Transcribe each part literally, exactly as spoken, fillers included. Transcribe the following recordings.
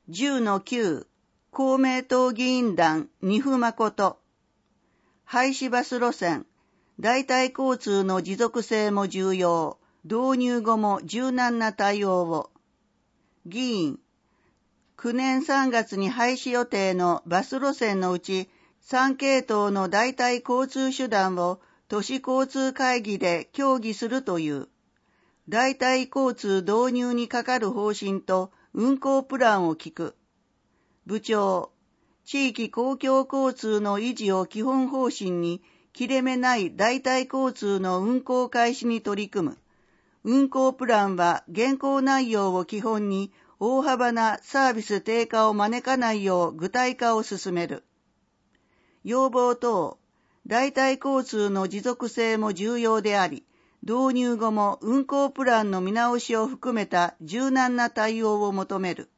じゅうのきゅう、公明党議員団二府誠。廃止バス路線、代替交通の持続性も重要、導入後も柔軟な対応を。議員、きゅうねんさんがつに廃止予定のバス路線のうちさん系統の代替交通手段を都市交通会議で協議するという。代替交通導入にかかる方針と運行プランを聞く。部長、地域公共交通の維持を基本方針に切れ目ない代替交通の運行開始に取り組む。運行プランは現行内容を基本に大幅なサービス低下を招かないよう具体化を進める。要望等、代替交通の持続性も重要であり、導入後も運行プランの見直しを含めた柔軟な対応を求める。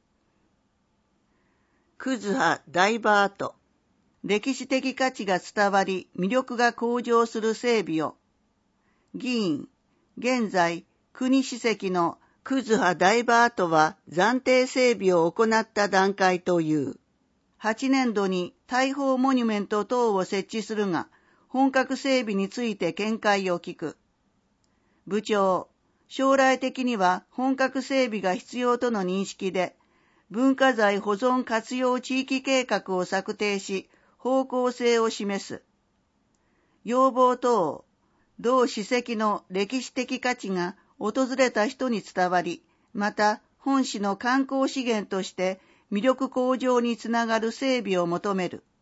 クズハダイバート。歴史的価値が伝わり、魅力が向上する整備を。議員、現在、国史跡のクズハダイバートは暫定整備を行った段階という。はちねんどに大砲モニュメント等を設置するが、本格整備について見解を聞く。部長、将来的には本格整備が必要との認識で、文化財保存活用地域計画を策定し、方向性を示す。要望等、同史跡の歴史的価値が訪れた人に伝わり、また本市の観光資源として魅力向上につながる整備を求める。